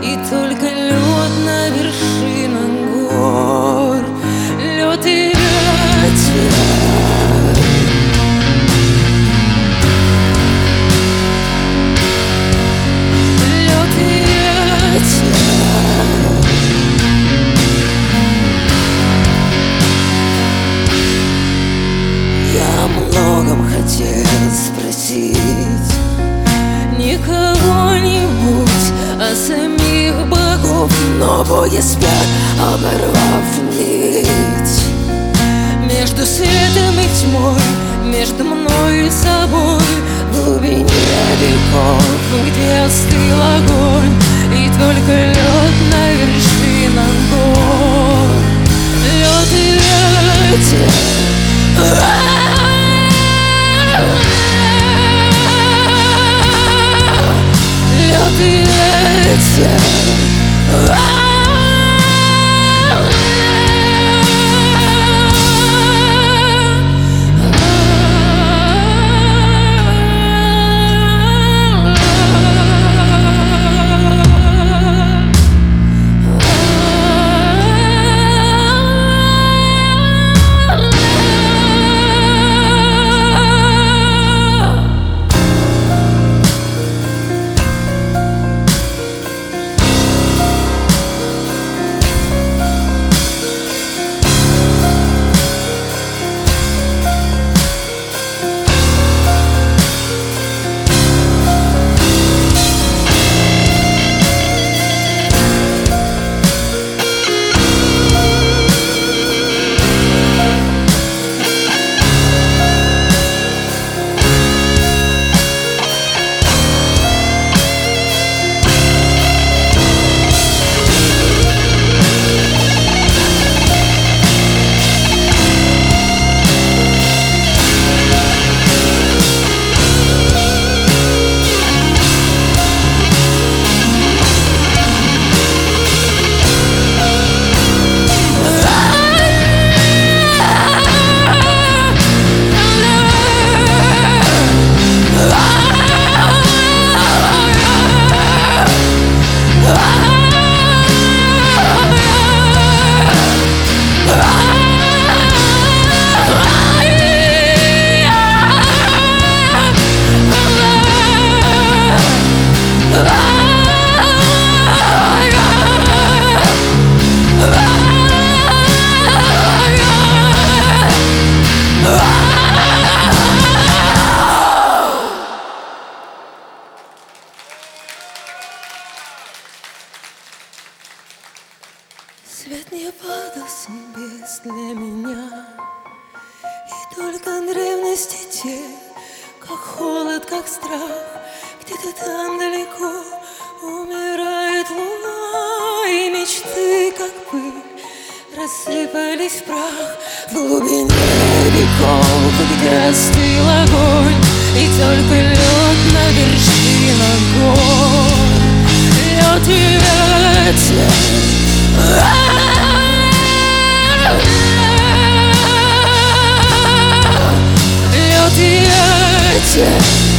И только лед на вершинах гор, лед и ветер. Хотел спросить не кого-нибудь, а самих богов, но боги спят, оборвав нить между светом и тьмой, между мной и собой, в глубине веков, где остыл огонь, и только лед на вершинах гор, лед и ветер. Лед и ветер. Свет не падал с небес для меня, и только древности те, как холод, как страх, где-то там далеко умирает луна, и мечты, как пыль, рассыпались в прах в глубине веков, где остыл огонь, и только лед на вершинах гор, лед и ветер. Лед и ветер.